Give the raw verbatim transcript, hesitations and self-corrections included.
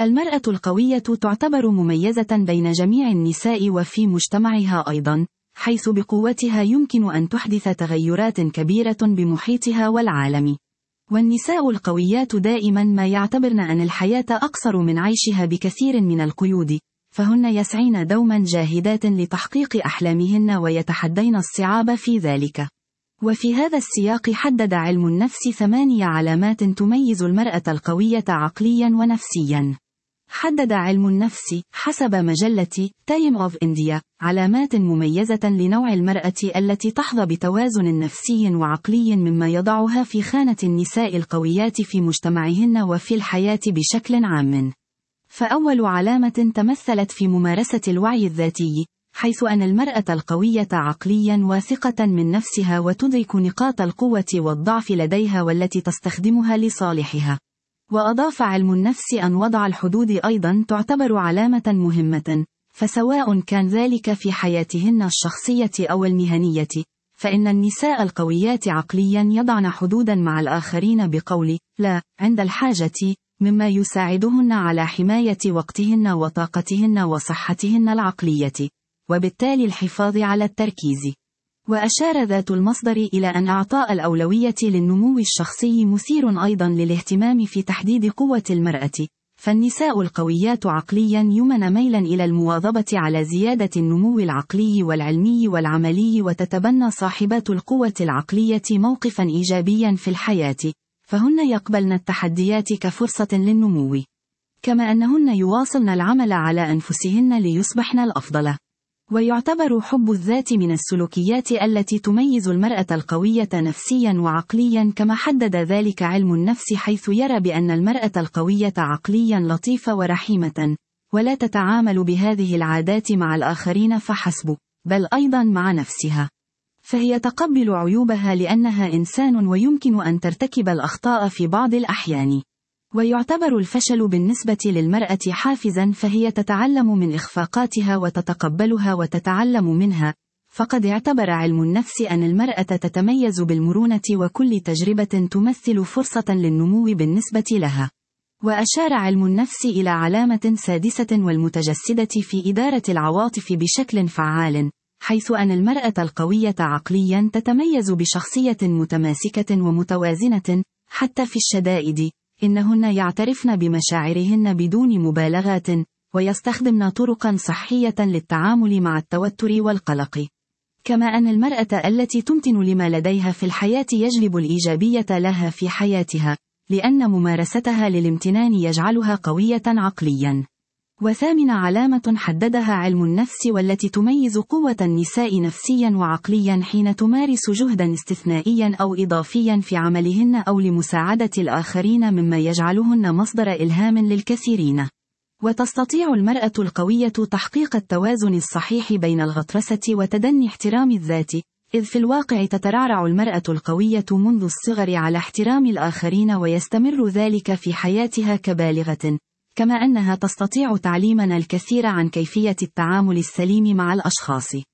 المرأة القوية تعتبر مميزة بين جميع النساء وفي مجتمعها أيضا، حيث بقوتها يمكن أن تحدث تغيرات كبيرة بمحيطها والعالم. والنساء القويات دائما ما يعتبرن أن الحياة أقصر من عيشها بكثير من القيود، فهن يسعين دوما جاهدات لتحقيق أحلامهن ويتحدين الصعاب في ذلك. وفي هذا السياق حدد علم النفس ثمانية علامات تميز المرأة القوية عقليا ونفسيا. حدد علم النفس حسب مجلة تايم أوف إنديا علامات مميزة لنوع المرأة التي تحظى بتوازن نفسي وعقلي مما يضعها في خانة النساء القويات في مجتمعهن وفي الحياة بشكل عام. فأول علامة تمثلت في ممارسة الوعي الذاتي، حيث أن المرأة القوية عقليا واثقة من نفسها وتدرك نقاط القوة والضعف لديها والتي تستخدمها لصالحها. وأضاف علم النفس أن وضع الحدود أيضا تعتبر علامة مهمة، فسواء كان ذلك في حياتهن الشخصية أو المهنية، فإن النساء القويات عقليا يضعن حدودا مع الآخرين بقول لا عند الحاجة، مما يساعدهن على حماية وقتهن وطاقتهن وصحتهن العقلية، وبالتالي الحفاظ على التركيز. وأشار ذات المصدر إلى أن إعطاء الأولوية للنمو الشخصي مثير أيضا للاهتمام في تحديد قوة المرأة، فالنساء القويات عقليا يمن ميلا إلى المواظبة على زيادة النمو العقلي والعلمي والعملي، وتتبنى صاحبات القوة العقلية موقفا إيجابيا في الحياة، فهن يقبلن التحديات كفرصة للنمو، كما أنهن يواصلن العمل على أنفسهن ليصبحن الأفضل. ويعتبر حب الذات من السلوكيات التي تميز المرأة القوية نفسيا وعقليا، كما حدد ذلك علم النفس، حيث يرى بأن المرأة القوية عقليا لطيفة ورحيمة، ولا تتعامل بهذه العادات مع الآخرين فحسب، بل أيضا مع نفسها. فهي تقبل عيوبها لأنها إنسان ويمكن أن ترتكب الأخطاء في بعض الأحيان. ويعتبر الفشل بالنسبة للمرأة حافزا، فهي تتعلم من إخفاقاتها وتتقبلها وتتعلم منها. فقد اعتبر علم النفس أن المرأة تتميز بالمرونة، وكل تجربة تمثل فرصة للنمو بالنسبة لها. وأشار علم النفس إلى علامة سادسة والمتجسدة في إدارة العواطف بشكل فعال، حيث أن المرأة القوية عقليا تتميز بشخصية متماسكة ومتوازنة حتى في الشدائد، إنهن يعترفن بمشاعرهن بدون مبالغات، ويستخدمن طرقا صحية للتعامل مع التوتر والقلق. كما أن المرأة التي تمتن لما لديها في الحياة يجلب الإيجابية لها في حياتها، لأن ممارستها للامتنان يجعلها قوية عقليا. وثامن علامة حددها علم النفس والتي تميز قوة النساء نفسيا وعقليا حين تمارس جهدا استثنائيا أو إضافيا في عملهن أو لمساعدة الآخرين، مما يجعلهن مصدر إلهام للكثيرين. وتستطيع المرأة القوية تحقيق التوازن الصحيح بين الغطرسة وتدني احترام الذات، إذ في الواقع تترعرع المرأة القوية منذ الصغر على احترام الآخرين، ويستمر ذلك في حياتها كبالغة. كما أنها تستطيع تعليمنا الكثير عن كيفية التعامل السليم مع الأشخاص.